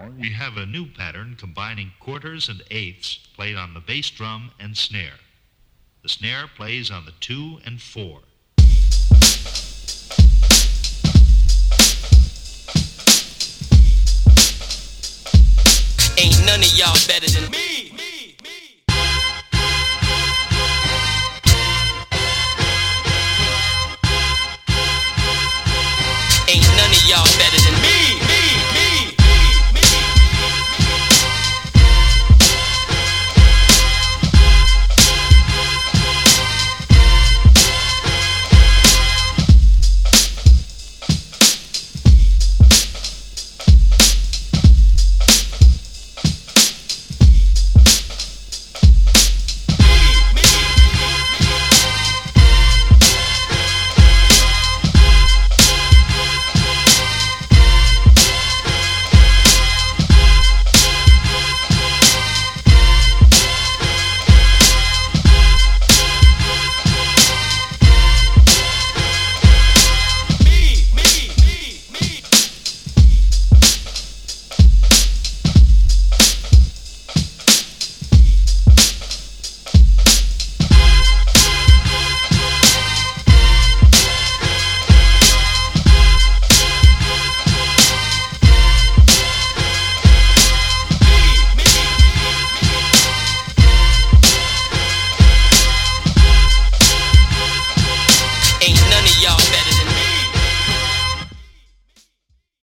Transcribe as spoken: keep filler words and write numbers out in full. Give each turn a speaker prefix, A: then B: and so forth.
A: We have a new pattern combining quarters and eighths played on the bass drum and snare. The snare plays on the two and four.
B: Ain't none of y'all better than me.